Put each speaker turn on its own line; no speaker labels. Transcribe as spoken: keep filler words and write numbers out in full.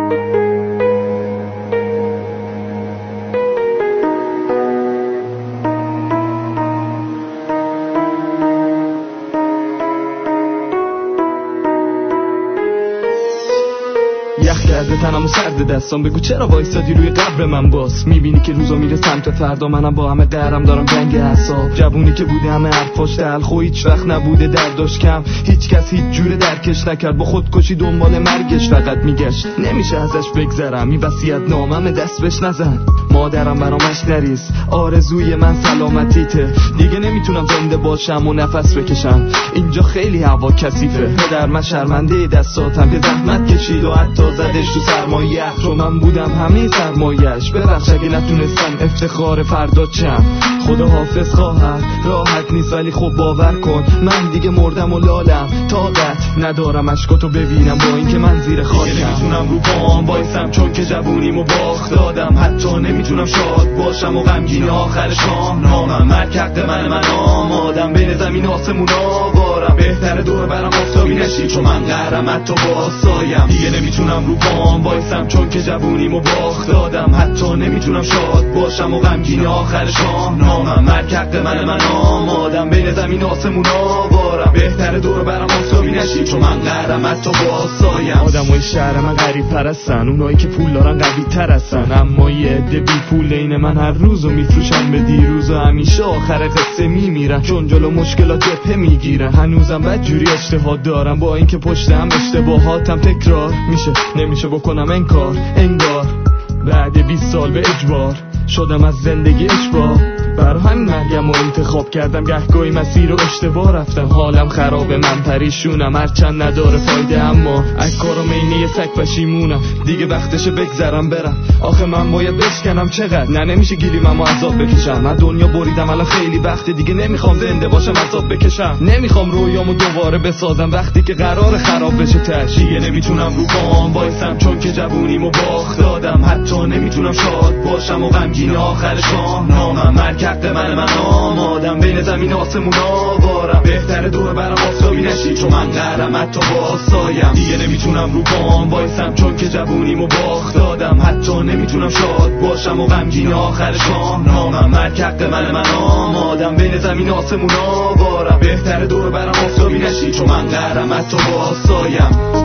یخ کرده تنم و سرد دستام، بگو چرا وایسادی روی قبر من باز؟ میبینی که روزا میره سمت فردا، منم با همه قهرم دارم جنگ حساب. جوونی که بوده همه حرفاش تلخ و هیچ وقت نبوده درداش کم، هیچ کس هیچ جوره درکش نکرد، با خودکشی دنبال مرگش فقط میگشت. نمیشه ازش بگذرم، این وصیت نامم دست بهش نزن. مادرم برامش نریز، آرزوی من سلامتیته، دیگه نمیتونم زنده باشم و نفس بکشم، اینجا خیلی هوا کثیفه. پدر من شرمنده دستاتم که زحمت کشید و حتی زدش تو سرمایه، تو من بودم همه سرمایه‌اش. ببخش اگه نتونستم افتخار فردا چم، خدا حافظ خواهر. راحت نیست ولی خب باور کن من دیگه مردم و لالم، طاقت ندارم اشکاتو ببینم با اینکه من زیر خاکم. نمیتونم رو پام وایسم چون که جوونیمو باخت دادم، حتی نمیتونم شاد باشم و غمگین آخر شام. نامم مرگ حق من من آمادم بین زمین آسمون آوارم، بهتره دور برم آفتابی نشی چون من قهرم حتی با سایم. دیگه نمیتونم رو پام وایسم چون که جوونیمو باخت دادم، حتی نمیتونم شاد باشم و غمگین آخر شام. نامم مرگ حق من من آمادم بین زمین آسمون آوارم، بهتره دور برم آفتابی نشی چون من قهرم حتی با سایم. آدمای شهر من غریب پرستن، اونایی که پول دارن قوی تر هستن، اما یه عده بی پول این من هر روزو میفروشن به دیروز و همیشه آخر قصه میمیرن چون جلو مشکلات جبهه میگیرن. هنوزم بدجوری اجتهاد دارم با اینکه پشتم اشتباهاتم تکرار میشه، نمیشه بکنم انکار. انگار بعد بیست سال به اجبار شدم از زندگی اشباه، بر همین مرگم و انتخاب کردم، گهگاهی مسیر رو اشتباه رفتم. حالم خرابه من پریشونم هرچند نداره فایده، اما از کارم اینه یه سگ پشیمونم. دیگه وقتشه بگذرم برم، آخه من باید بشکنم چقدر؟ نه نمیشه گیریمم و عذاب بکشم، من دنیا بریدم الان خیلی وقته دیگه نمیخوام زنده باشم عذاب بکشم. نمیخوام رویامو دوباره بسازم وقتی که قرار خراب بشه تش. دیگه نمیتونم رو پام وایسم چون که جوونیمو باخت دادم، حتی نمیتونم شاد باشم و غمگین آخر شام. نامم مرگ حق من من آمادم بین زمین آسمون آوارم، بهتره دور برم آفتابی نشی چون من قهرم حتی با سایم. دیگه نمیتونم رو پام وایسم چون که جوونیمو باخت دادم، حتی نمیتونم شاد باشم و غمگین آخر شام. نامم مرگ حق من من آمادم بین زمین آسمون آوارم، بهتره دور برم آفتابی نشی چون من قهرم حتی با سایم.